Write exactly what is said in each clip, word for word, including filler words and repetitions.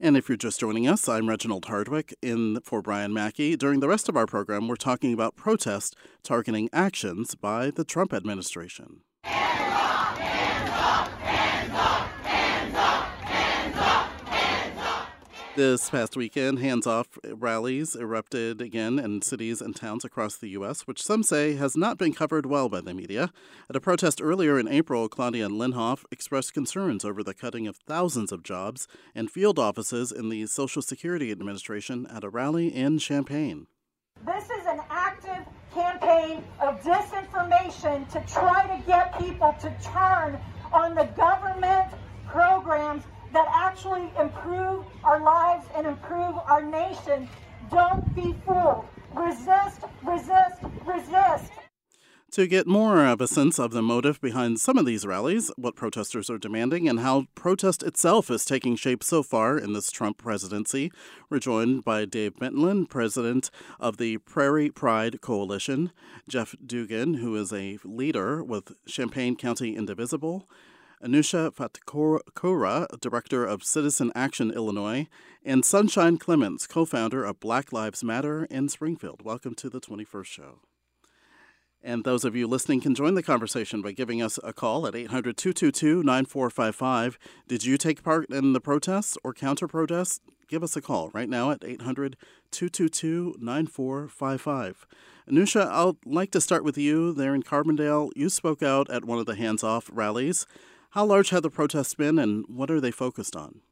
And if you're just joining us, I'm Reginald Hardwick in for Brian Mackey. During the rest of our program, we're talking about protests targeting actions by the Trump administration. Hands up, hands up, hands up, hands up, hands up, hands up. This past weekend, hands-off rallies erupted again in cities and towns across the U S, which some say has not been covered well by the media. At a protest earlier in April, Claudia Linhoff expressed concerns over the cutting of thousands of jobs and field offices in the Social Security Administration at a rally in Champaign. This is an active campaign of disinformation to try to get people to turn on the government programs that actually improve our lives and improve our nation. Don't be fooled. Resist, resist, resist. To get more of a sense of the motive behind some of these rallies, what protesters are demanding, and how protest itself is taking shape so far in this Trump presidency, we're joined by Dave Bentlen, president of the Prairie Pride Coalition, Jeff Dugan, who is a leader with Champaign County Indivisible, Anusha Fatkura, director of Citizen Action Illinois, and Sunshine Clements, co-founder of Black Lives Matter in Springfield. Welcome to the twenty-first show. And those of you listening can join the conversation by giving us a call at eight hundred, two two two, nine four five five. Did you take part in the protests or counter-protests? Give us a call right now at eight hundred, two two two, nine four five five. Anusha, I'd like to start with you there in Carbondale. You spoke out at one of the hands-off rallies. How large have the protests been, and what are they focused on?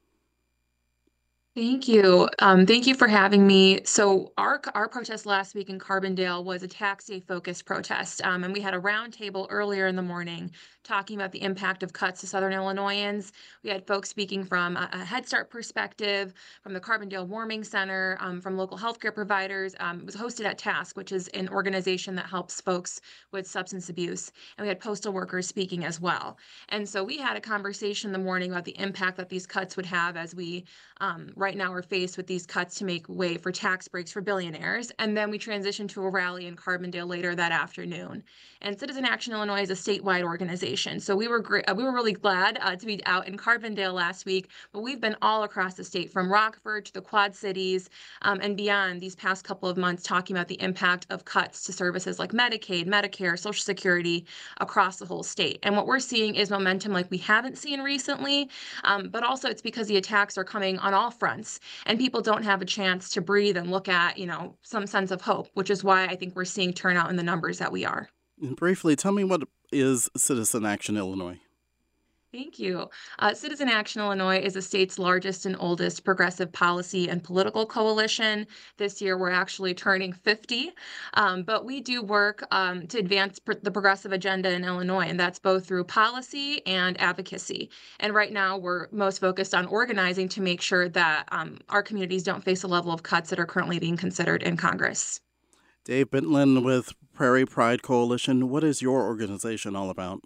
Thank you. Um, thank you for having me. So our our protest last week in Carbondale was a tax day focused protest, um, and we had a roundtable earlier in the morning talking about the impact of cuts to Southern Illinoisans. We had folks speaking from a, a Head Start perspective, from the Carbondale Warming Center, um, from local healthcare providers. Um, it was hosted at TASK, which is an organization that helps folks with substance abuse, and we had postal workers speaking as well. And so we had a conversation in the morning about the impact that these cuts would have as we um, right now we're faced with these cuts to make way for tax breaks for billionaires. And then we transitioned to a rally in Carbondale later that afternoon. And Citizen Action Illinois is a statewide organization. So we were great. We were really glad uh, to be out in Carbondale last week, but we've been all across the state from Rockford to the Quad Cities um, and beyond these past couple of months talking about the impact of cuts to services like Medicaid, Medicare, Social Security across the whole state. And what we're seeing is momentum like we haven't seen recently, um, but also it's because the attacks are coming on all fronts and people don't have a chance to breathe and look at, you know, some sense of hope, which is why I think we're seeing turnout in the numbers that we are. And briefly, tell me, what is Citizen Action Illinois? Thank you. Uh, Citizen Action Illinois is the state's largest and oldest progressive policy and political coalition. This year, we're actually turning fifty, um, but we do work um, to advance pr- the progressive agenda in Illinois, and that's both through policy and advocacy. And right now, we're most focused on organizing to make sure that um, our communities don't face a level of cuts that are currently being considered in Congress. Dave Bentlen with Prairie Pride Coalition. What is your organization all about?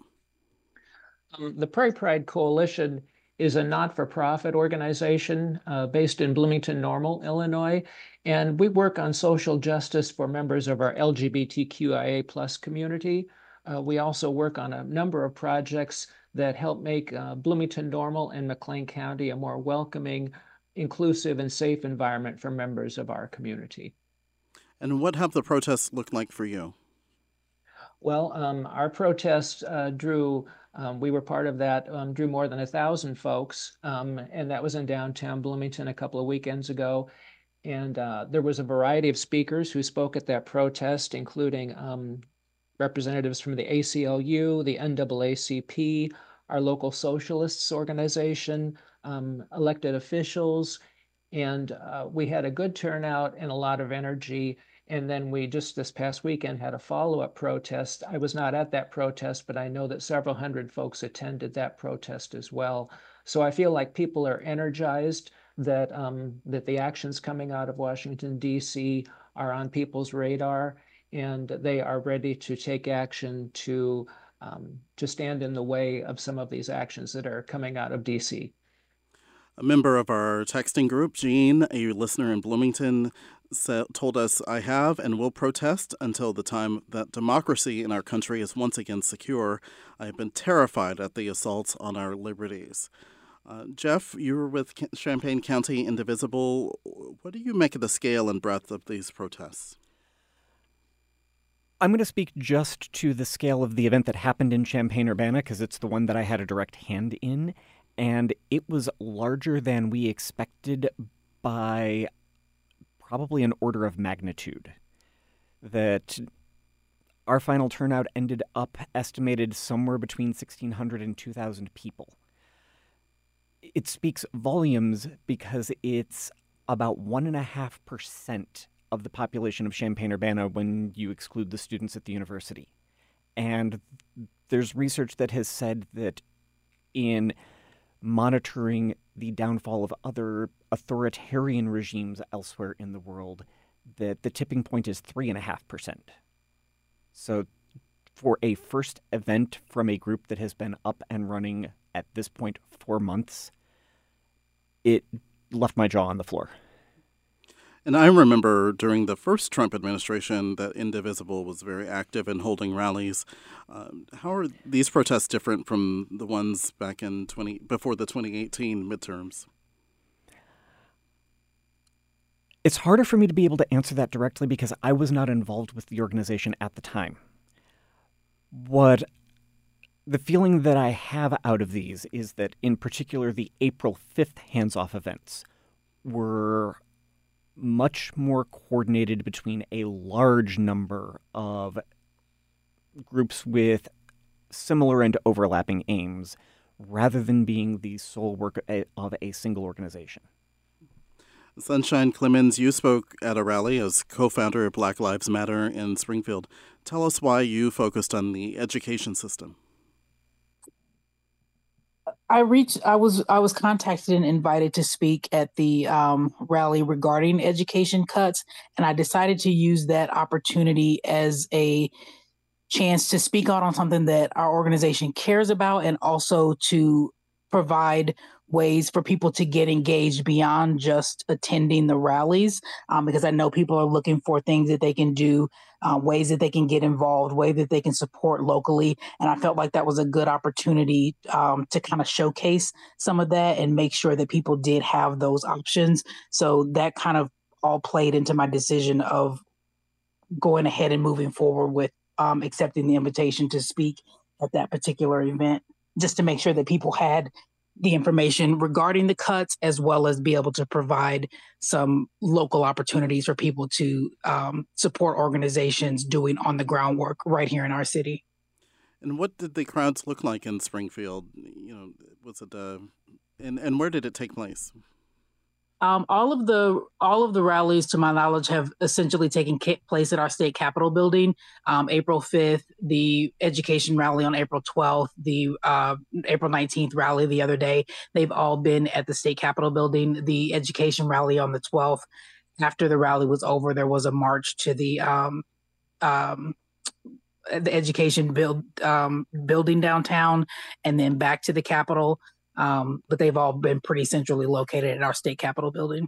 Um, the Prairie Pride Coalition is a not-for-profit organization uh, based in Bloomington Normal, Illinois, and we work on social justice for members of our L G B T Q I A plus community. Uh, we also work on a number of projects that help make uh, Bloomington Normal and McLean County a more welcoming, inclusive, and safe environment for members of our community. And what have the protests looked like for you? Well, um, our protest uh, drew, um, we were part of that, um, drew more than a thousand folks, um, and that was in downtown Bloomington a couple of weekends ago. And uh, there was a variety of speakers who spoke at that protest, including um, representatives from the A C L U, the N double A C P, our local socialists organization, um, elected officials, and uh, we had a good turnout and a lot of energy. And then we just this past weekend had a follow-up protest. I was not at that protest, but I know that several hundred folks attended that protest as well. So I feel like people are energized that um, that the actions coming out of Washington, D C are on people's radar, and they are ready to take action to um, to stand in the way of some of these actions that are coming out of D C. A member of our texting group, Jean, a listener in Bloomington, told us, "I have and will protest until the time that democracy in our country is once again secure. I have been terrified at the assaults on our liberties." Uh, Jeff, you were with Champaign County Indivisible. What do you make of the scale and breadth of these protests? I'm going to speak just to the scale of the event that happened in Champaign-Urbana because it's the one that I had a direct hand in, and it was larger than we expected by probably an order of magnitude. That our final turnout ended up estimated somewhere between sixteen hundred and two thousand people. It speaks volumes because it's about one and a half percent of the population of Champaign-Urbana when you exclude the students at the university. And there's research that has said that in monitoring the downfall of other authoritarian regimes elsewhere in the world, that the tipping point is three and a half percent. So for a first event from a group that has been up and running at this point four months, it left my jaw on the floor. And I remember during the first Trump administration that Indivisible was very active in holding rallies. Uh, how are these protests different from the ones back in twenty before the twenty eighteen midterms? It's harder for me to be able to answer that directly because I was not involved with the organization at the time. What the feeling that I have out of these is that, in particular, the April fifth hands-off events were much more coordinated between a large number of groups with similar and overlapping aims, rather than being the sole work of a single organization. Sunshine Clemens, you spoke at a rally as co-founder of Black Lives Matter in Springfield. Tell us why you focused on the education system. I reached. I was. I was contacted and invited to speak at the um, rally regarding education cuts, and I decided to use that opportunity as a chance to speak out on something that our organization cares about, and also to provide ways for people to get engaged beyond just attending the rallies, um, because I know people are looking for things that they can do, uh, ways that they can get involved, ways that they can support locally. And I felt like that was a good opportunity um, to kind of showcase some of that and make sure that people did have those options. So that kind of all played into my decision of going ahead and moving forward with um, accepting the invitation to speak at that particular event, just to make sure that people had the information regarding the cuts, as well as be able to provide some local opportunities for people to um, support organizations doing on the ground work right here in our city. And what did the crowds look like in Springfield? You know, was it uh, and and where did it take place? Um, all of the all of the rallies, to my knowledge, have essentially taken place at our state capitol building. Um, April fifth, the education rally on April twelfth, the uh, April nineteenth rally the other day. They've all been at the state capitol building. The education rally on the twelfth. After the rally was over, there was a march to the um, um, the education build um, building downtown, and then back to the Capitol. Um, but they've all been pretty centrally located at our state capitol building.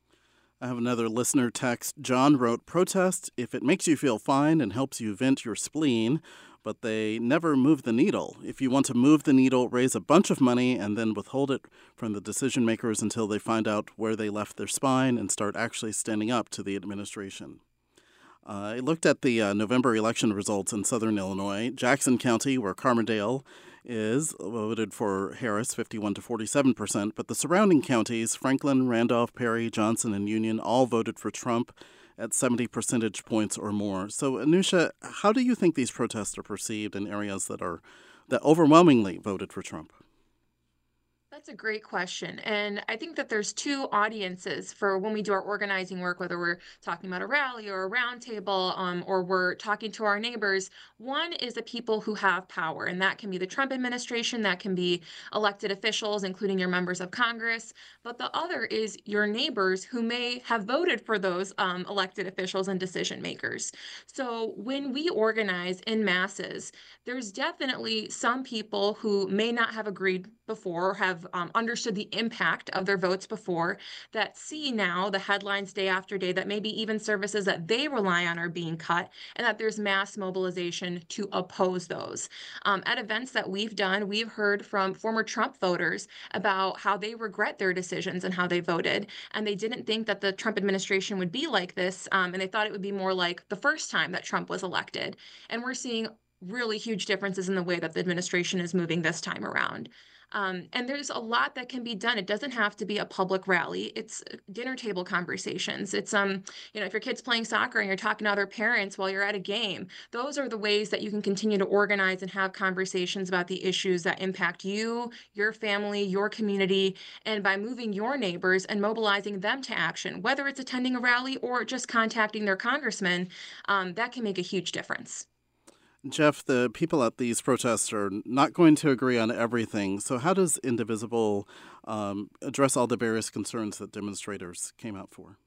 I have another listener text. John wrote, "Protest if it makes you feel fine and helps you vent your spleen, but they never move the needle. If you want to move the needle, raise a bunch of money and then withhold it from the decision makers until they find out where they left their spine and start actually standing up to the administration." Uh, I looked at the uh, November election results in southern Illinois. Jackson County, where Carbondale is, voted for Harris fifty-one to forty-seven percent, but the surrounding counties, Franklin, Randolph, Perry, Johnson, and Union, all voted for Trump at seventy percentage points or more. So, Anusha, how do you think these protests are perceived in areas that are that overwhelmingly voted for Trump? That's a great question. And I think that there's two audiences for when we do our organizing work, whether we're talking about a rally or a roundtable, um, or we're talking to our neighbors. One is the people who have power, and that can be the Trump administration, that can be elected officials, including your members of Congress. But the other is your neighbors who may have voted for those um, elected officials and decision makers. So when we organize in masses, there's definitely some people who may not have agreed before or have have um, understood the impact of their votes before, that see now the headlines day after day that maybe even services that they rely on are being cut, and that there's mass mobilization to oppose those. Um, at events that we've done, we've heard from former Trump voters about how they regret their decisions and how they voted, and they didn't think that the Trump administration would be like this, um, and they thought it would be more like the first time that Trump was elected. And we're seeing really huge differences in the way that the administration is moving this time around. Um, and there's a lot that can be done. It doesn't have to be a public rally. It's dinner table conversations. It's, um, you know, if your kid's playing soccer and you're talking to other parents while you're at a game, those are the ways that you can continue to organize and have conversations about the issues that impact you, your family, your community, and by moving your neighbors and mobilizing them to action, whether it's attending a rally or just contacting their congressman, um, that can make a huge difference. Jeff, the people at these protests are not going to agree on everything. So how does Indivisible um, address all the various concerns that demonstrators came out for?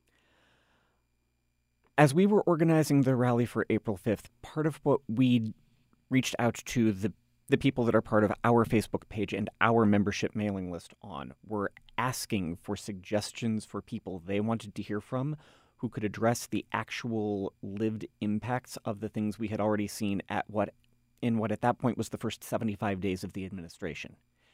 As we were organizing the rally for April fifth, part of what we reached out to the, the people that are part of our Facebook page and our membership mailing list on were asking for suggestions for people they wanted to hear from who could address the actual lived impacts of the things we had already seen at what, in what at that point was the first seventy-five days of the administration.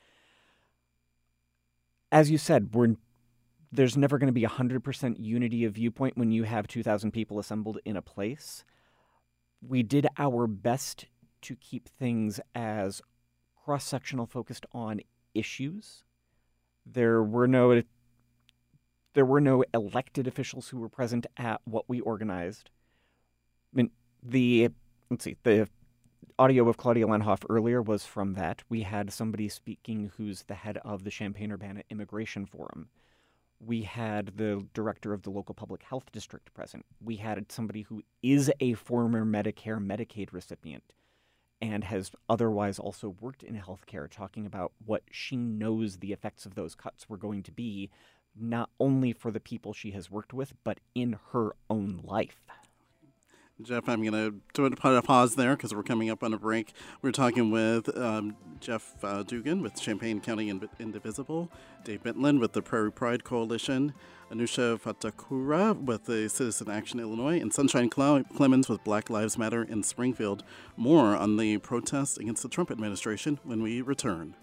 As you said, we're, there's never going to be one hundred percent unity of viewpoint when you have two thousand people assembled in a place. We did our best to keep things as cross-sectional, focused on issues. There were no There were no elected officials who were present at what we organized. I mean, the, let's see, the audio of Claudia Lanhoff earlier was from that. We had somebody speaking who's the head of the Champaign-Urbana Immigration Forum. We had the director of the local public health district present. We had somebody who is a former Medicare Medicaid recipient and has otherwise also worked in healthcare, talking about what she knows the effects of those cuts were going to be, not only for the people she has worked with, but in her own life. Jeff, I'm going to put a pause there because we're coming up on a break. We're talking with um, Jeff uh, Dugan with Champaign County Indivisible, Dave Bentland with the Prairie Pride Coalition, Anusha Fatakura with the Citizen Action Illinois, and Sunshine Clemens with Black Lives Matter in Springfield. More on the protest against the Trump administration when we return.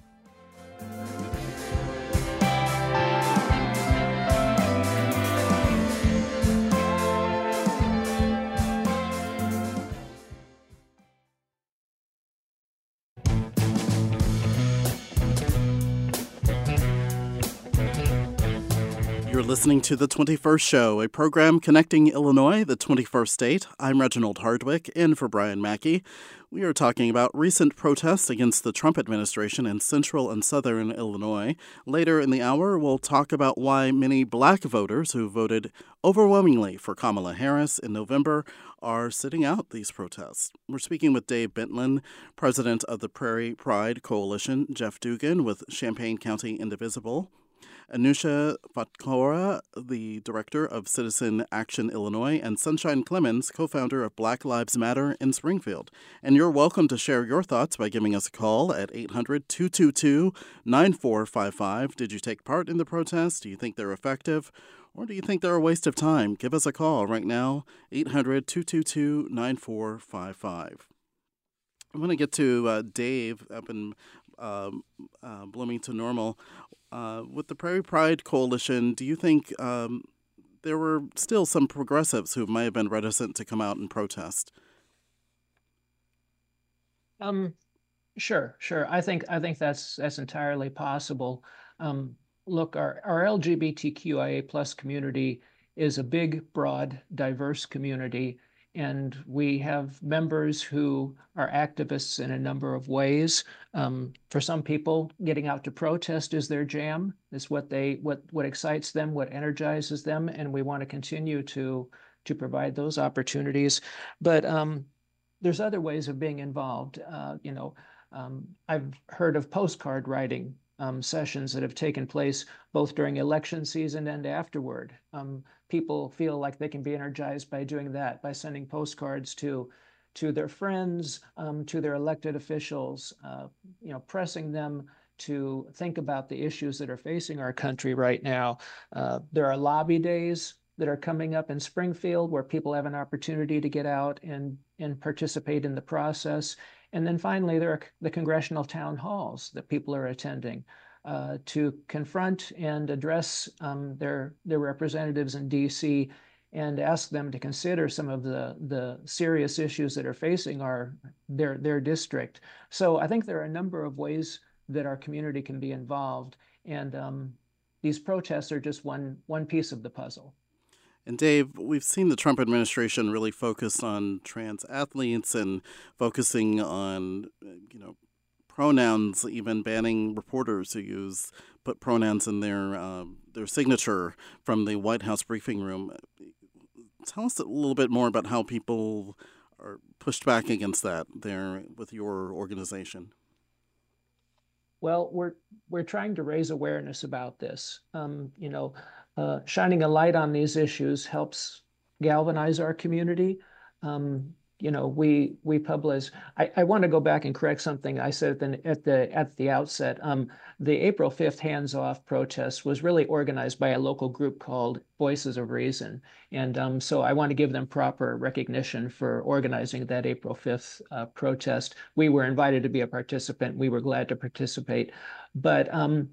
You're listening to The twenty-first Show, a program connecting Illinois, the twenty-first state. I'm Reginald Hardwick, in for Brian Mackey. We are talking about recent protests against the Trump administration in central and southern Illinois. Later in the hour, we'll talk about why many black voters who voted overwhelmingly for Kamala Harris in November are sitting out these protests. We're speaking with Dave Bentland, president of the Prairie Pride Coalition, Jeff Dugan with Champaign County Indivisible, Anusha Fatkora, the director of Citizen Action Illinois, and Sunshine Clemens, co-founder of Black Lives Matter in Springfield. And you're welcome to share your thoughts by giving us a call at eight hundred, two two two, nine four five five. Did you take part in the protest? Do you think they're effective? Or do you think they're a waste of time? Give us a call right now, eight hundred, two two two, nine four five five. I want to get to uh, Dave up in um, uh, Bloomington Normal. Uh, with the Prairie Pride Coalition, do you think um, there were still some progressives who might have been reticent to come out and protest? Um, sure, sure. I think I think that's that's entirely possible. Um, look, our our LGBTQIA plus community is a big, broad, diverse community, and we have members who are activists in a number of ways. Um, for some people, getting out to protest is their jam. It's what they what what excites them, what energizes them, and we want to continue to to provide those opportunities. But um, there's other ways of being involved. Uh, you know, um, I've heard of postcard writing um, sessions that have taken place both during election season and afterward. Um, people feel like they can be energized by doing that, by sending postcards to to their friends, um, to their elected officials, uh, you know, pressing them to think about the issues that are facing our country right now. Uh, there are lobby days that are coming up in Springfield where people have an opportunity to get out and, and participate in the process. And then finally, there are the congressional town halls that people are attending uh, to confront and address um, their, their representatives in D C and ask them to consider some of the, the serious issues that are facing our, their, their district. So I think there are a number of ways that our community can be involved. And um, these protests are just one, one piece of the puzzle. And Dave, we've seen the Trump administration really focus on trans athletes and focusing on, you know, pronouns, even banning reporters who use put pronouns in their uh, their signature from the White House briefing room. Tell us a little bit more about how people are pushed back against that there with your organization. Well, we're we're trying to raise awareness about this. Um, you know, uh, shining a light on these issues helps galvanize our community. Um, you know, we we publish. I, I want to go back and correct something I said at the at the at the outset. Um, the April fifth Hands Off protest was really organized by a local group called Voices of Reason, and um, so I want to give them proper recognition for organizing that April fifth uh, protest. We were invited to be a participant. We were glad to participate, but um,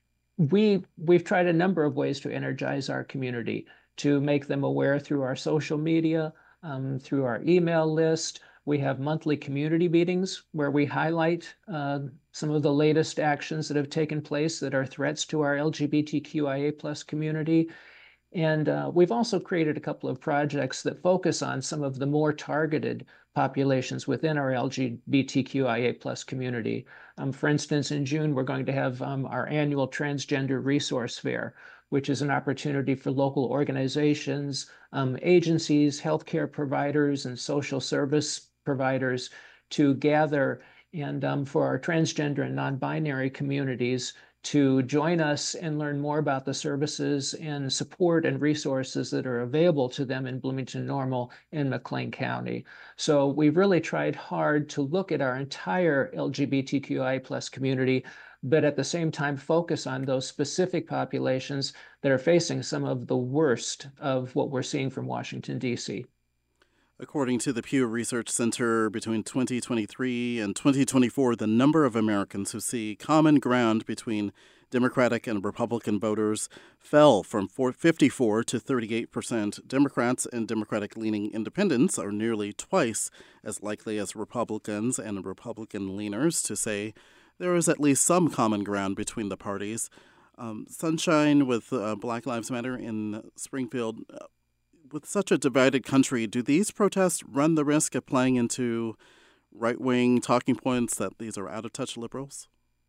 we we've tried a number of ways to energize our community, to make them aware through our social media. Um, through our email list. We have monthly community meetings where we highlight uh, some of the latest actions that have taken place that are threats to our L G B T Q I A plus community. And uh, we've also created a couple of projects that focus on some of the more targeted populations within our L G B T Q I A plus community. Um, for instance, in June, we're going to have um, our annual Transgender Resource Fair, which is an opportunity for local organizations, um, agencies, healthcare providers, and social service providers to gather and um, for our transgender and non-binary communities to join us and learn more about the services and support and resources that are available to them in Bloomington Normal and McLean County. So we've really tried hard to look at our entire L G B T Q I A plus community, but at the same time focus on those specific populations that are facing some of the worst of what we're seeing from Washington, D C. According to the Pew Research Center, between twenty twenty-three and twenty twenty-four, the number of Americans who see common ground between Democratic and Republican voters fell from fifty-four to thirty-eight percent. Democrats and Democratic-leaning independents are nearly twice as likely as Republicans and Republican-leaners to say there is at least some common ground between the parties. Um, Sunshine with uh, Black Lives Matter in Springfield. Uh, With such a divided country, do these protests run the risk of playing into right-wing talking points that these are out-of-touch liberals?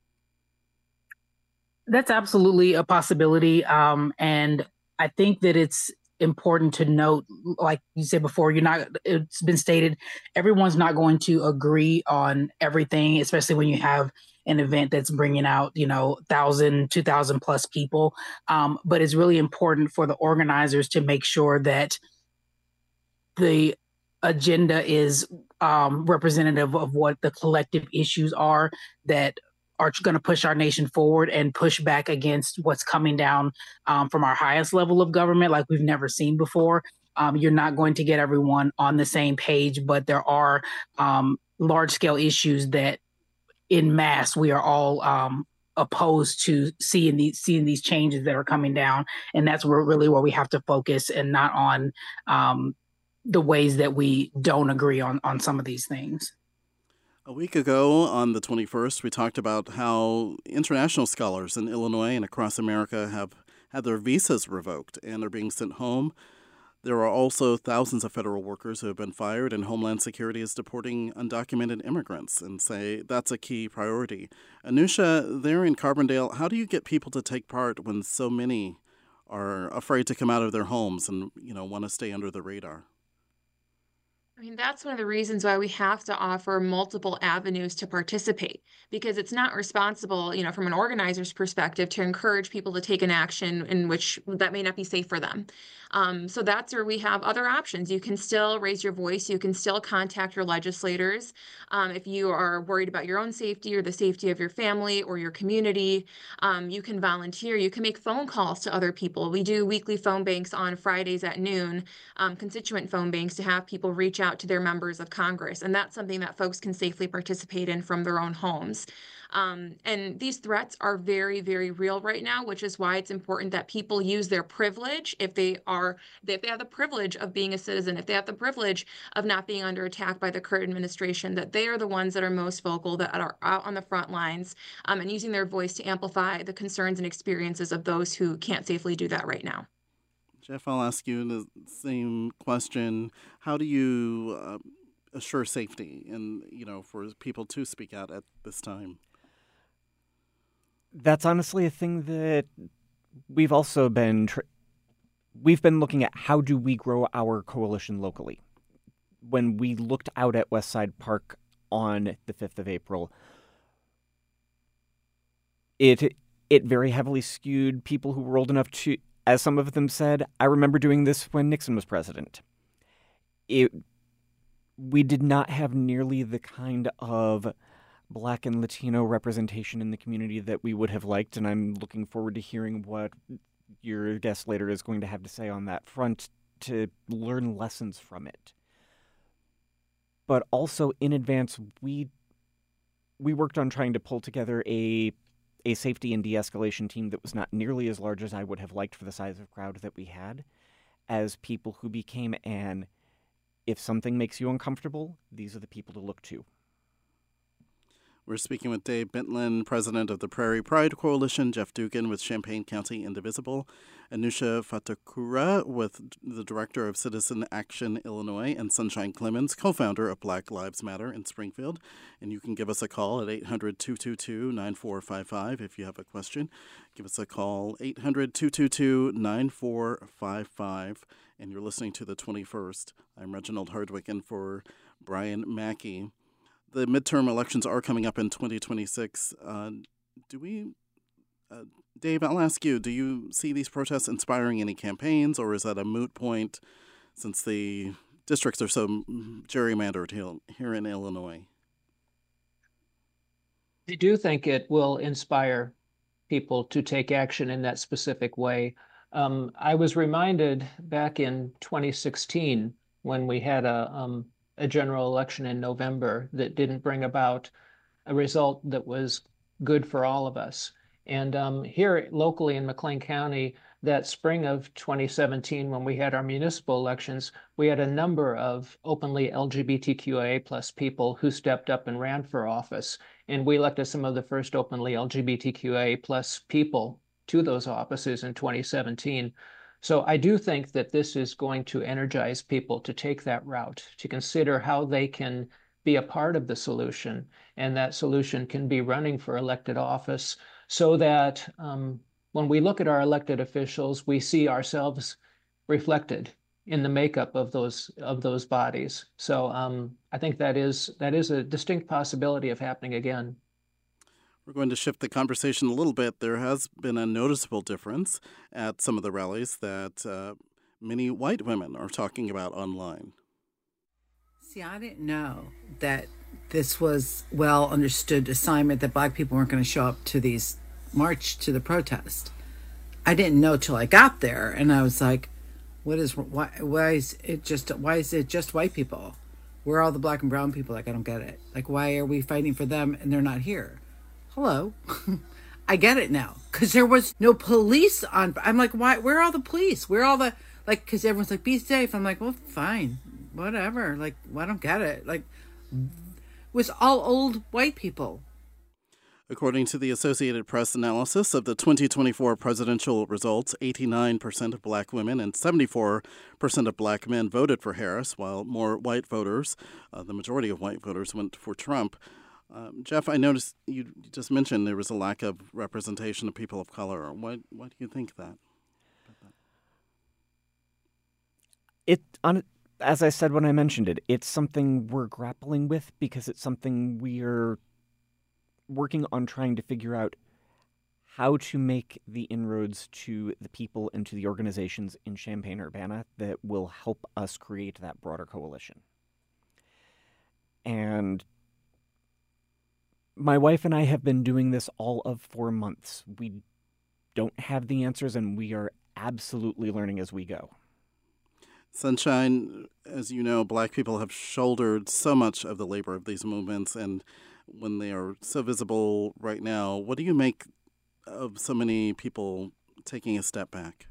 That's absolutely a possibility. Um, and I think that it's important to note, like you said before, you're not, it's been stated, everyone's not going to agree on everything, especially when you have an event that's bringing out, you know, one thousand, two thousand plus people. Um, but it's really important for the organizers to make sure that the agenda is um, representative of what the collective issues are that are going to push our nation forward and push back against what's coming down um, from our highest level of government like we've never seen before. Um, you're not going to get everyone on the same page, but there are um, large-scale issues that in mass, we are all um, opposed to seeing these seeing these changes that are coming down, and that's where really where we have to focus, and not on um, the ways that we don't agree on on some of these things. A week ago, on the twenty-first, we talked about how international scholars in Illinois and across America have had their visas revoked and are being sent home. There are also thousands of federal workers who have been fired, and Homeland Security is deporting undocumented immigrants and say that's a key priority. Anusha, there in Carbondale, how do you get people to take part when so many are afraid to come out of their homes and, you know, want to stay under the radar? I mean, that's one of the reasons why we have to offer multiple avenues to participate, because it's not responsible, you know, from an organizer's perspective, to encourage people to take an action in which that may not be safe for them. Um, so that's where we have other options. You can still raise your voice. You can still contact your legislators. Um, if you are worried about your own safety or the safety of your family or your community, um, you can volunteer. You can make phone calls to other people. We do weekly phone banks on Fridays at noon, um, constituent phone banks, to have people reach out to their members of Congress. And that's something that folks can safely participate in from their own homes. Um, and these threats are very, very real right now, which is why it's important that people use their privilege if they are, if they have the privilege of being a citizen, if they have the privilege of not being under attack by the current administration, that they are the ones that are most vocal, that are out on the front lines, um, and using their voice to amplify the concerns and experiences of those who can't safely do that right now. Jeff, I'll ask you the same question. How do you uh, assure safety and, you know, for people to speak out at this time? That's honestly a thing that we've also been tr- we've been looking at. How do we grow our coalition locally? When we looked out at Westside Park on the fifth of April, it it very heavily skewed people who were old enough to, as some of them said, I remember doing this when Nixon was president. It we did not have nearly the kind of Black and Latino representation in the community that we would have liked, and I'm looking forward to hearing what your guest later is going to have to say on that front to learn lessons from it. But also in advance, we we worked on trying to pull together a a safety and de-escalation team that was not nearly as large as I would have liked for the size of crowd that we had, as people who became an, if something makes you uncomfortable, these are the people to look to. We're speaking with Dave Bintlen, president of the Prairie Pride Coalition, Jeff Dugan with Champaign County Indivisible, Anusha Fatakura with the director of Citizen Action Illinois, and Sunshine Clemens, co-founder of Black Lives Matter in Springfield. And you can give us a call at eight hundred, two two two, nine four five five if you have a question. Give us a call, eight hundred, two two two, nine four five five. And you're listening to The twenty-first. I'm Reginald Hardwick, and for Brian Mackey. The midterm elections are coming up in twenty twenty-six. Uh, do we, uh, Dave, I'll ask you, do you see these protests inspiring any campaigns, or is that a moot point since the districts are so gerrymandered here in Illinois? I do think it will inspire people to take action in that specific way. Um, I was reminded back in twenty sixteen when we had a um, a general election in November that didn't bring about a result that was good for all of us. And um, here locally in McLean County, that spring of twenty seventeen, when we had our municipal elections, we had a number of openly L G B T Q I A plus people who stepped up and ran for office. And we elected some of the first openly L G B T Q I A plus people to those offices in twenty seventeen. So I do think that this is going to energize people to take that route, to consider how they can be a part of the solution, and that solution can be running for elected office, so that um, when we look at our elected officials, we see ourselves reflected in the makeup of those of those bodies. So um, I think that is that is a distinct possibility of happening again. We're going to shift the conversation a little bit. There has been a noticeable difference at some of the rallies that uh, many white women are talking about online. See, I didn't know that this was well understood assignment that Black people weren't going to show up to these march to the protest. I didn't know till I got there, and I was like, "What is why? Why is it just? Why is it just white people? Where are all the Black and brown people? Like, I don't get it. Like, why are we fighting for them and they're not here?" Hello. I get it now. Because there was no police on. I'm like, why? Where are all the police? Where are all the, like, because everyone's like, be safe. I'm like, well, fine. Whatever. Like, well, I don't get it. Like, it was all old white people. According to the Associated Press analysis of the twenty twenty-four presidential results, eighty-nine percent of Black women and seventy-four percent of Black men voted for Harris, while more white voters, uh, the majority of white voters, went for Trump. Um, Jeff, I noticed you just mentioned there was a lack of representation of people of color. What, what do you think that? It on as I said when I mentioned it, it's something we're grappling with because it's something we're working on trying to figure out how to make the inroads to the people and to the organizations in Champaign-Urbana that will help us create that broader coalition. And my wife and I have been doing this all of four months. We don't have the answers, and we are absolutely learning as we go. Sunshine, as you know, Black people have shouldered so much of the labor of these movements, and when they are so visible right now, what do you make of so many people taking a step back?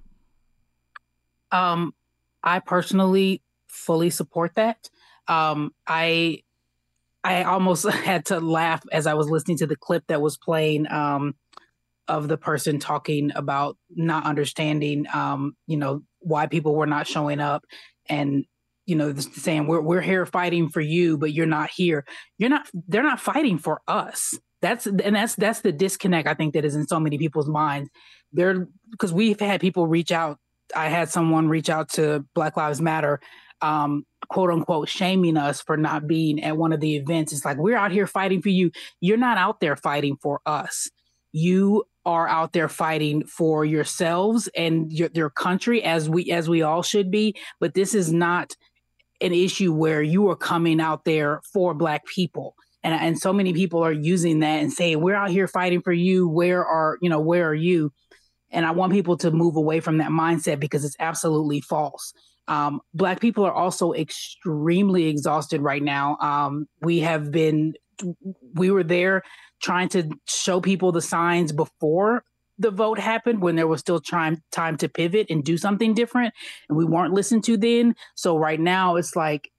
Um, I personally fully support that. Um, I I almost had to laugh as I was listening to the clip that was playing um, of the person talking about not understanding, um, you know, why people were not showing up, and you know, saying we're we're here fighting for you, but you're not here. You're not. They're not fighting for us. That's and that's that's the disconnect I think that is in so many people's minds. They're because we've had people reach out. I had someone reach out to Black Lives Matter, um, quote unquote, shaming us for not being at one of the events. It's like, we're out here fighting for you. You're not out there fighting for us. You are out there fighting for yourselves and your, your country, as we as we all should be. But this is not an issue where you are coming out there for Black people. And, and so many people are using that and saying, we're out here fighting for you. Where are, you know, where are you? And I want people to move away from that mindset because it's absolutely false. Um, Black people are also extremely exhausted right now. Um, we have been, we were there trying to show people the signs before the vote happened, when there was still time, time to pivot and do something different. And we weren't listened to then. So right now it's like,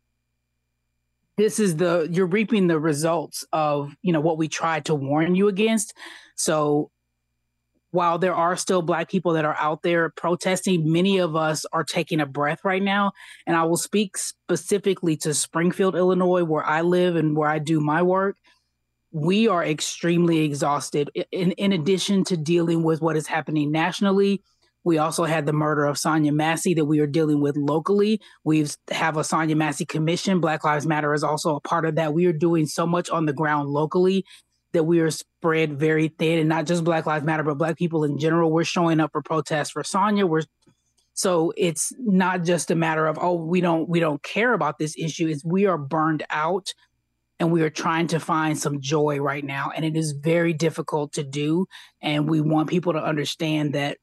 this is the, you're reaping the results of, you know, what we tried to warn you against. So while there are still Black people that are out there protesting, many of us are taking a breath right now. And I will speak specifically to Springfield, Illinois, where I live and where I do my work. We are extremely exhausted. In, in addition to dealing with what is happening nationally, we also had the murder of Sonya Massey that we are dealing with locally. We have a Sonya Massey commission. Black Lives Matter is also a part of that. We are doing so much on the ground locally that we are spread very thin, and not just Black Lives Matter, but Black people in general. We're showing up for protests for Sonya. We're so it's not just a matter of, oh, we don't we don't care about this issue. It's we are burned out, and we are trying to find some joy right now, and it is very difficult to do. And we want people to understand that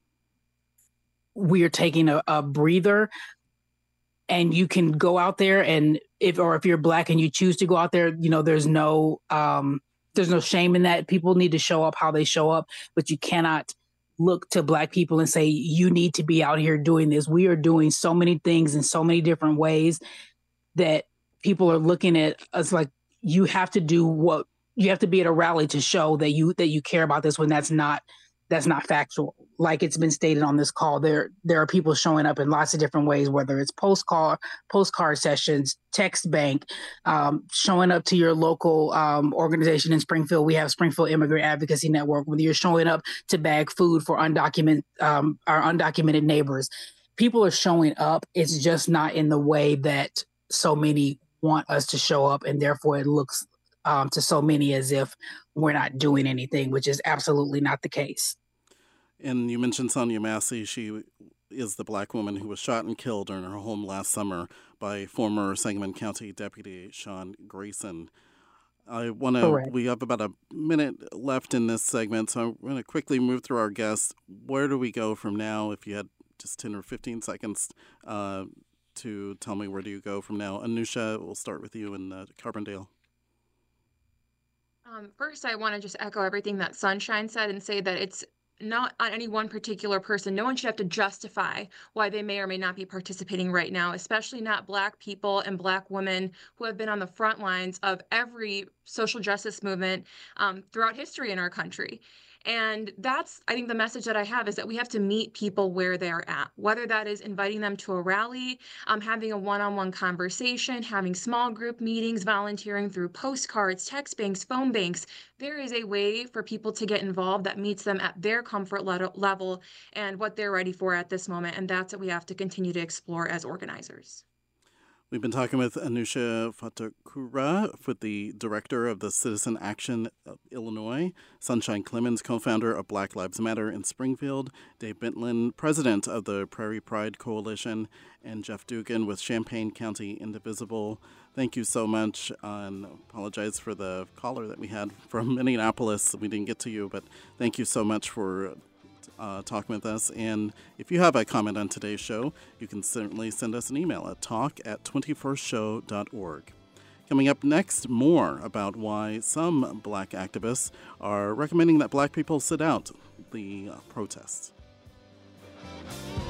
we are taking a, a breather, and you can go out there, and if or if you're Black and you choose to go out there, you know, there's no um, there's no shame in that. People need to show up how they show up, but you cannot look to Black people and say, you need to be out here doing this. We are doing so many things in so many different ways that people are looking at us like, you have to do what you have to be at a rally to show that you that you care about this, when that's not that's not factual. Like it's been stated on this call, there there are people showing up in lots of different ways, whether it's postcard postcard sessions, text bank, um, showing up to your local um, organization in Springfield. We have Springfield Immigrant Advocacy Network, whether you're showing up to bag food for undocumented um, our undocumented neighbors. People are showing up. It's just not in the way that so many want us to show up, and therefore it looks um, to so many as if we're not doing anything, which is absolutely not the case. And you mentioned Sonya Massey. She is the Black woman who was shot and killed in her home last summer by former Sangamon County Deputy Sean Grayson. I want to, we have about a minute left in this segment, so I'm going to quickly move through our guests. Where do we go from now? If you had just ten or fifteen seconds uh, to tell me, where do you go from now? Anusha, we'll start with you in uh, Carbondale. Um, first, I want to just echo everything that Sunshine said and say that it's not on any one particular person. No one should have to justify why they may or may not be participating right now, especially not Black people and Black women who have been on the front lines of every social justice movement um, throughout history in our country. And that's, I think, the message that I have is that we have to meet people where they're at, whether that is inviting them to a rally, um, having a one-on-one conversation, having small group meetings, volunteering through postcards, text banks, phone banks. There is a way for people to get involved that meets them at their comfort le- level and what they're ready for at this moment. And that's what we have to continue to explore as organizers. We've been talking with Anusha Fatakura, with the director of the Citizen Action of Illinois, Sunshine Clemens, co-founder of Black Lives Matter in Springfield, Dave Bentland, president of the Prairie Pride Coalition, and Jeff Dugan with Champaign County Indivisible. Thank you so much, and apologize for the caller that we had from Minneapolis. We didn't get to you, but thank you so much for Uh, talking with us. And if you have a comment on today's show, you can certainly send us an email at talk at twenty-first show dot org. Coming up next, more about why some black activists are recommending that black people sit out the uh, protests.